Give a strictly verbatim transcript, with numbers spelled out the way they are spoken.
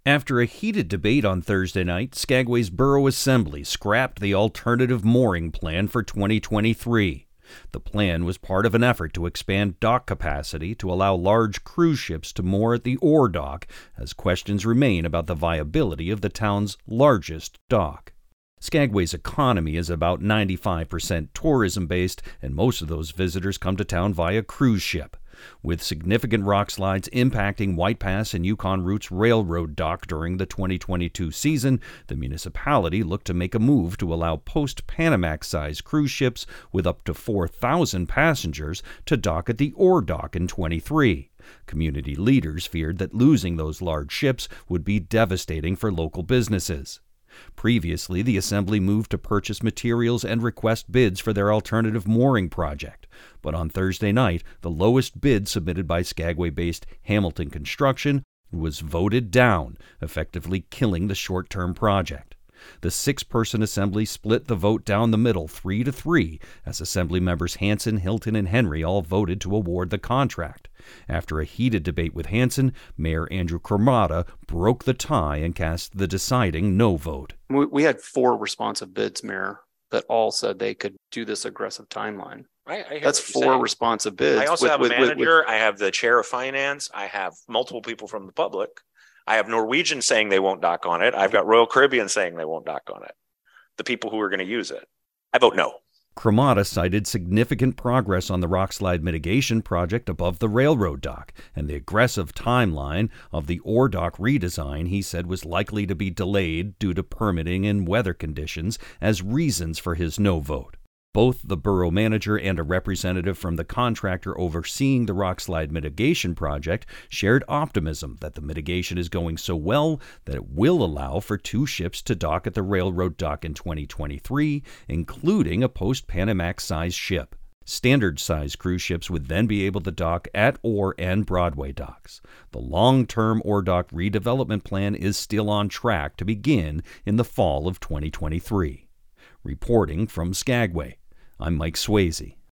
After a heated debate on Thursday night, Skagway's Borough Assembly scrapped the alternative mooring plan for twenty twenty-three. The plan was part of an effort to expand dock capacity to allow large cruise ships to moor at the Ore Dock, as questions remain about the viability of the town's largest dock. Skagway's economy is about ninety-five percent tourism-based, and most of those visitors come to town via cruise ship. With significant rock slides impacting White Pass and Yukon Routes Railroad Dock during the twenty twenty-two season, the municipality looked to make a move to allow post-Panamax-sized cruise ships with up to four thousand passengers to dock at the Ore Dock in twenty-three. Community leaders feared that losing those large ships would be devastating for local businesses. Previously, the Assembly moved to purchase materials and request bids for their alternative mooring project. But on Thursday night, the lowest bid submitted by Skagway-based Hamilton Construction was voted down, effectively killing the short-term project. The six-person Assembly split the vote down the middle, three to three, as Assembly members Hanson, Hilton, and Henry all voted to award the contract. After a heated debate with Hanson, Mayor Andrew Cremata broke the tie and cast the deciding no vote. We had four responsive bids, Mayor, that all said they could do this aggressive timeline. I, I That's four saying. responsive bids. I also with, have a with, manager. With, with, I have the chair of finance. I have multiple people from the public. I have Norwegian saying they won't dock on it. I've got Royal Caribbean saying they won't dock on it. The people who are going to use it. I vote no. Cremata cited significant progress on the rockslide mitigation project above the railroad dock, and the aggressive timeline of the Ore Dock redesign he said was likely to be delayed due to permitting and weather conditions as reasons for his no vote. Both the borough manager and a representative from the contractor overseeing the rockslide mitigation project shared optimism that the mitigation is going so well that it will allow for two ships to dock at the railroad dock in twenty twenty-three, including a post-Panamax-sized ship. Standard-sized cruise ships would then be able to dock at Ore and Broadway docks. The long-term Ore Dock redevelopment plan is still on track to begin in the fall of twenty twenty-three. Reporting from Skagway, I'm Mike Swayze.